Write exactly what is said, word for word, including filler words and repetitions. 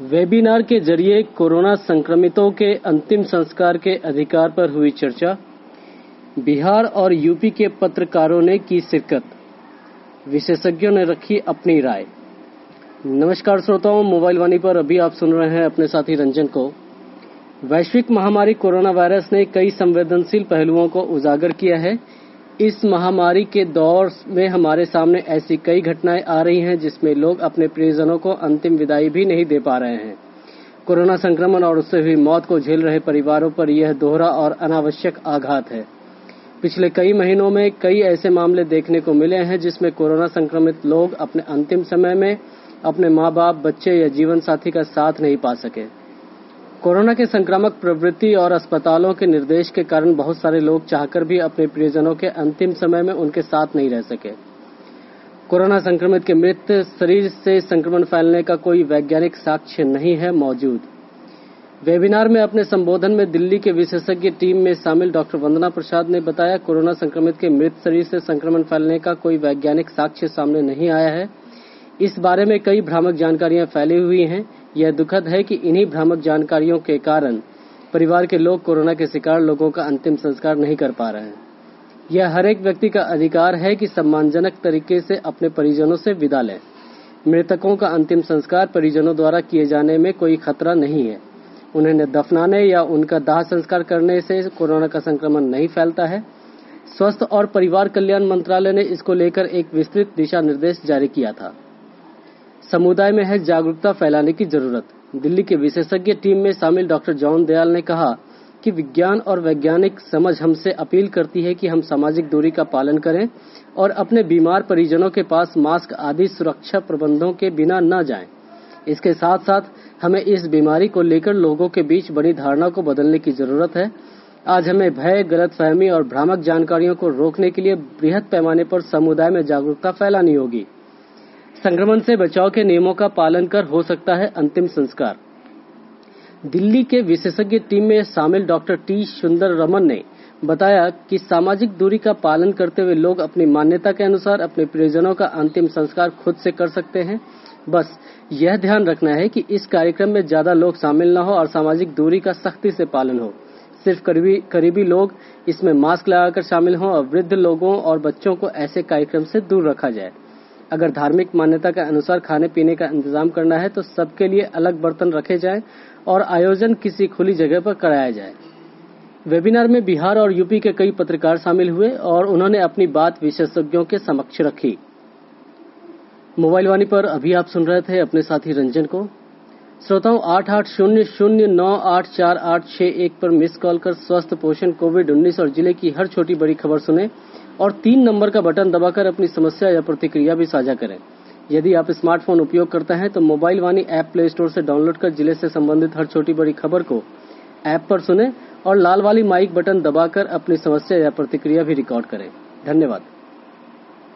Webinar के जरिए corona संक्रमितों के अंतिम संस्कार के अधिकार पर हुई चर्चा। बिहार और यूपी के पत्रकारों ने की शिरकत। विशेषज्ञों ने रखी अपनी राय। नमस्कार श्रोताओं, मोबाइल वाणी पर अभी आप सुन रहे हैं अपने साथी रंजन को। वैश्विक महामारी कोरोना वायरस ने कई संवेदनशील पहलुओं को उजागर किया है। इस महामारी के दौर में हमारे सामने ऐसी कई घटनाएं आ रही हैं जिसमें लोग अपने प्रियजनों को अंतिम विदाई भी नहीं दे पा रहे हैं। कोरोना संक्रमण और उससे हुई मौत को झेल रहे परिवारों पर यह दोहरा और अनावश्यक आघात है। पिछले कई महीनों में कई ऐसे मामले देखने को मिले हैं जिसमें कोरोना संक्रमित लोग अपने अंतिम समय में अपने माँ बाप, बच्चे या जीवन साथी का साथ नहीं पा सके। कोरोना के संक्रामक प्रवृत्ति और अस्पतालों के निर्देश के कारण बहुत सारे लोग चाहकर भी अपने प्रियजनों के अंतिम समय में उनके साथ नहीं रह सके। कोरोना संक्रमित के मृत शरीर से संक्रमण फैलने का कोई वैज्ञानिक साक्ष्य नहीं है मौजूद। वेबिनार में अपने संबोधन में दिल्ली के विशेषज्ञ टीम में शामिल डॉक्टर वंदना प्रसाद ने बताया, कोरोना संक्रमित के मृत शरीर से संक्रमण फैलने का कोई वैज्ञानिक साक्ष्य सामने नहीं आया है। इस बारे में कई भ्रामक जानकारियां फैली हुई हैं। यह दुखद है कि इन्हीं भ्रामक जानकारियों के कारण परिवार के लोग कोरोना के शिकार लोगों का अंतिम संस्कार नहीं कर पा रहे हैं। यह हर एक व्यक्ति का अधिकार है कि सम्मानजनक तरीके से अपने परिजनों से विदा लें। मृतकों का अंतिम संस्कार परिजनों द्वारा किए जाने में कोई खतरा नहीं है। उन्हें दफनाने या उनका दाह संस्कार करने से कोरोना का संक्रमण नहीं फैलता है। स्वास्थ्य और परिवार कल्याण मंत्रालय ने इसको लेकर एक विस्तृत दिशा निर्देश जारी किया था। समुदाय में है जागरूकता फैलाने की जरूरत। दिल्ली के विशेषज्ञ टीम में शामिल डॉक्टर जॉन दयाल ने कहा कि विज्ञान और वैज्ञानिक समझ हमसे अपील करती है कि हम सामाजिक दूरी का पालन करें और अपने बीमार परिजनों के पास मास्क आदि सुरक्षा प्रबंधों के बिना न जाएं। इसके साथ साथ हमें इस बीमारी को लेकर लोगों के बीच बनी धारणा को बदलने की जरूरत है। आज हमें भय, गलतफहमी और भ्रामक जानकारियों को रोकने के लिए बृहद पैमाने पर समुदाय में जागरूकता फैलानी होगी। संक्रमण से बचाव के नियमों का पालन कर हो सकता है अंतिम संस्कार। दिल्ली के विशेषज्ञ टीम में शामिल डॉक्टर टी सुंदर रमन ने बताया कि सामाजिक दूरी का पालन करते हुए लोग अपनी मान्यता के अनुसार अपने प्रियजनों का अंतिम संस्कार खुद से कर सकते हैं। बस यह ध्यान रखना है कि इस कार्यक्रम में ज्यादा लोग शामिल न हो और सामाजिक दूरी का सख्ती से पालन हो। सिर्फ करीबी करीबी लोग इसमें मास्क लगाकर शामिल हों और वृद्ध लोगों और बच्चों को ऐसे कार्यक्रम से दूर रखा जाए। अगर धार्मिक मान्यता के अनुसार खाने पीने का इंतजाम करना है तो सबके लिए अलग बर्तन रखे जाएं और आयोजन किसी खुली जगह पर कराया जाए। वेबिनार में बिहार और यूपी के कई पत्रकार शामिल हुए और उन्होंने अपनी बात विशेषज्ञों के समक्ष रखी। मोबाइल वाणी पर अभी आप सुन रहे थे अपने साथी रंजन को। श्रोताओं, आठ आठ शून्य शून्य नौ आठ चार आठ छह एक पर मिस कॉल कर स्वस्थ, पोषण, कोविड उन्नीस और जिले की हर छोटी बड़ी खबर सुने और तीन नंबर का बटन दबाकर अपनी समस्या या प्रतिक्रिया भी साझा करें। यदि आप स्मार्टफोन उपयोग करते हैं तो mobile Vani app play store से डाउनलोड कर जिले से संबंधित हर छोटी बड़ी खबर को ऐप पर सुने और लाल वाली माइक बटन दबाकर अपनी समस्या या प्रतिक्रिया भी रिकॉर्ड करें। धन्यवाद।